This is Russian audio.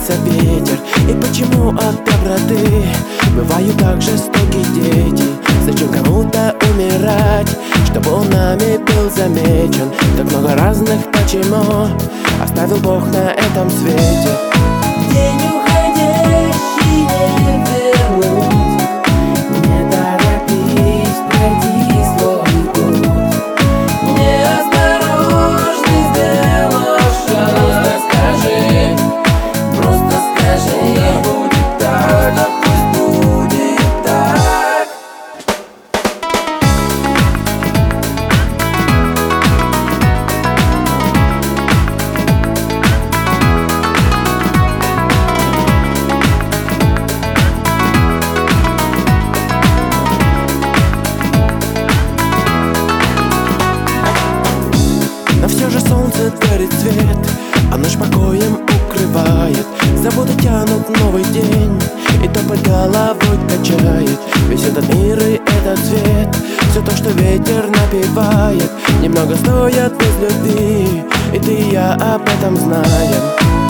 меняется ветер? И почему от доброты бывают так жестоки дети? Зачем кому-то умирать, чтобы он нами был замечен? Так много разных почему оставил Бог на этом свете. День уходящий не вернуть, не торопись, пройди свой путь. Неосторожный сделав шаг, просто скажи, да будет так, да пусть будет так. Но все же солнце дарит свет, а ночь покоем укрывает. Забуды тянут новый день, и топот головой качает. Весь этот мир и этот свет, все то, что ветер напевает, немного стоят без любви, и ты и я об этом знаем.